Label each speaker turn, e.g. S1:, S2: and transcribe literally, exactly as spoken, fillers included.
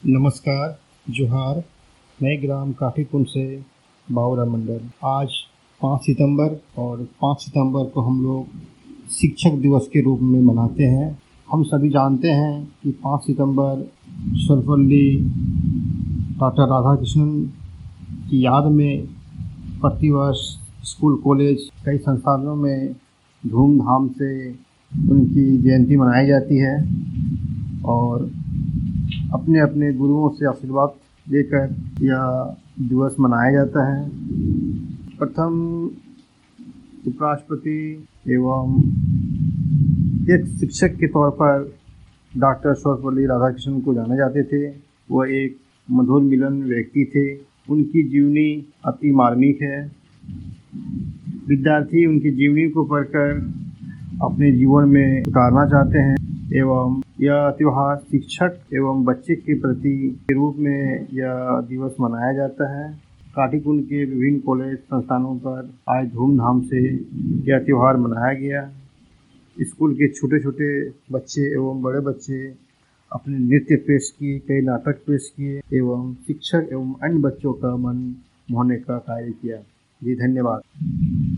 S1: नमस्कार, जोहार। मैं ग्राम काठीकुंड से बाबूराम मंडल। आज पाँच सितंबर और पाँच सितंबर को हम लोग शिक्षक दिवस के रूप में मनाते हैं। हम सभी जानते हैं कि पाँच सितंबर सर्वपल्ली डॉक्टर राधाकृष्णन की याद में प्रतिवर्ष स्कूल, कॉलेज, कई संस्थानों में धूमधाम से उनकी जयंती मनाई जाती है और अपने अपने गुरुओं से आशीर्वाद लेकर यह दिवस मनाया जाता है। प्रथम उपराष्ट्रपति एवं एक शिक्षक के तौर पर डॉक्टर सर्वपल्ली राधाकृष्णन को जाने जाते थे। वह एक मधुर मिलन व्यक्ति थे। उनकी जीवनी अति मार्मिक है। विद्यार्थी उनकी जीवनी को पढ़कर अपने जीवन में उतारना चाहते हैं एवं यह त्यौहार शिक्षक एवं बच्चे के प्रति के रूप में यह दिवस मनाया जाता है। काठीकुंड के विभिन्न कॉलेज संस्थानों पर आज धूमधाम से यह त्यौहार मनाया गया। स्कूल के छोटे छोटे बच्चे एवं बड़े बच्चे अपने नृत्य पेश किए, कई नाटक पेश किए एवं शिक्षक एवं अन्य बच्चों का मन मोहने का कार्य किया। जी धन्यवाद।